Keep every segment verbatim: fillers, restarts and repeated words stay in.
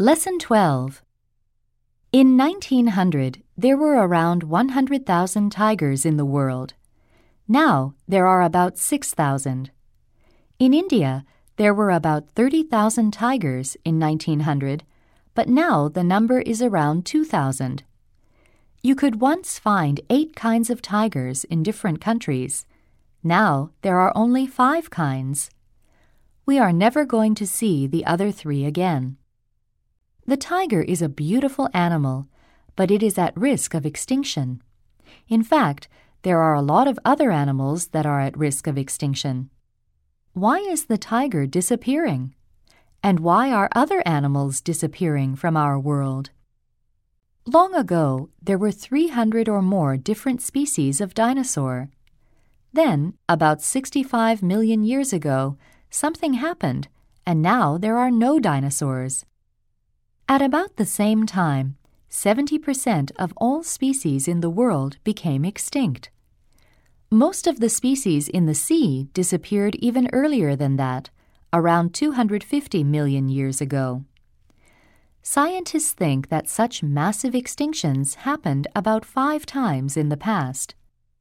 Lesson twelve. In nineteen hundred, there were around one hundred thousand tigers in the world. Now, there are about six thousand. In India, there were about thirty thousand tigers in nineteen hundred, but now the number is around two thousand. You could once find eight kinds of tigers in different countries. Now, there are only five kinds. We are never going to see the other three again. The tiger is a beautiful animal, but it is at risk of extinction. In fact, there are a lot of other animals that are at risk of extinction. Why is the tiger disappearing? And why are other animals disappearing from our world? Long ago, there were three hundred or more different species of dinosaur. Then, about sixty-five million years ago, something happened, and now there are no dinosaurs. At about the same time, seventy percent of all species in the world became extinct. Most of the species in the sea disappeared even earlier than that, around two hundred fifty million years ago. Scientists think that such massive extinctions happened about five times in the past.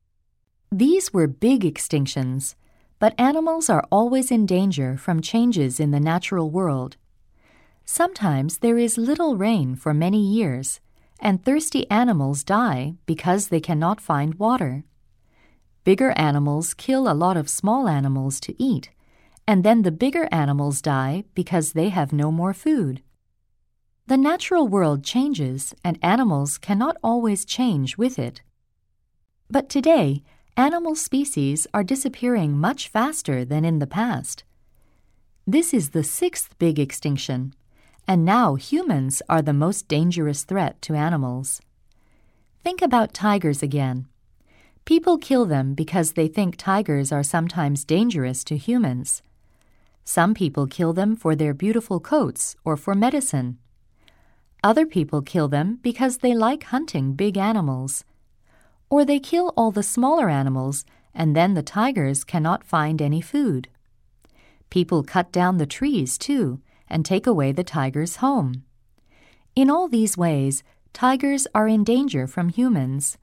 These were big extinctions, but animals are always in danger from changes in the natural world. Sometimes there is little rain for many years, and thirsty animals die because they cannot find water. Bigger animals kill a lot of small animals to eat, and then the bigger animals die because they have no more food. The natural world changes, and animals cannot always change with it. But today, animal species are disappearing much faster than in the past. This is the sixth big extinction, and now humans are the most dangerous threat to animals. Think about tigers again. People kill them because they think tigers are sometimes dangerous to humans. Some people kill them for their beautiful coats or for medicine. Other people kill them because they like hunting big animals. Or they kill all the smaller animals, and then the tigers cannot find any food. People cut down the trees, too, and take away the tigers' home. In all these ways, tigers are in danger from humans.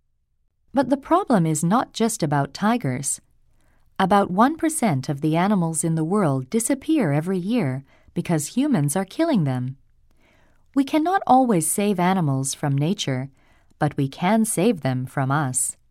But the problem is not just about tigers. About one percent of the animals in the world disappear every year because humans are killing them. We cannot always save animals from nature, but we can save them from us.